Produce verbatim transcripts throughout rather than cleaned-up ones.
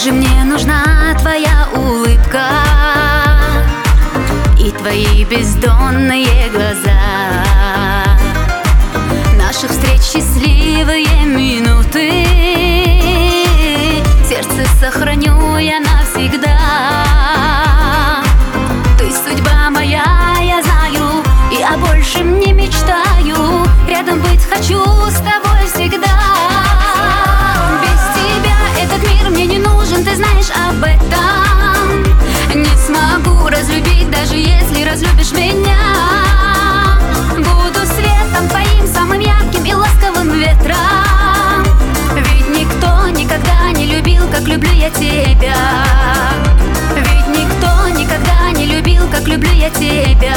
же мне нужна твоя улыбка и твои бездонные глаза. Наших встреч счастливые минуты сердце сохраню я навсегда. Ты судьба моя, я знаю, и о большем не мечтаю. Рядом быть хочу с тобой всегда. Без тебя этот мир мне не нужен, ты знаешь об этом. Не смогу разлюбить, даже если разлюбишь меня. Буду светом твоим, самым ярким и ласковым ветром. Ведь никто никогда не любил, как люблю я тебя. Ведь никто никогда не любил, как люблю я тебя.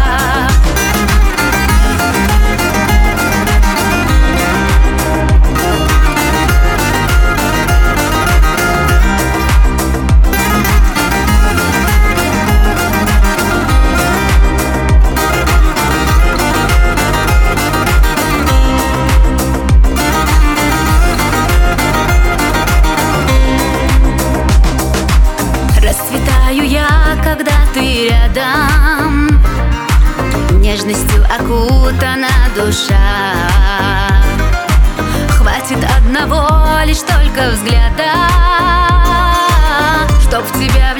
Расцветаю я, когда ты рядом, нежностью окутана душа. Хватит одного лишь только взгляда, чтоб в тебя влюбиться.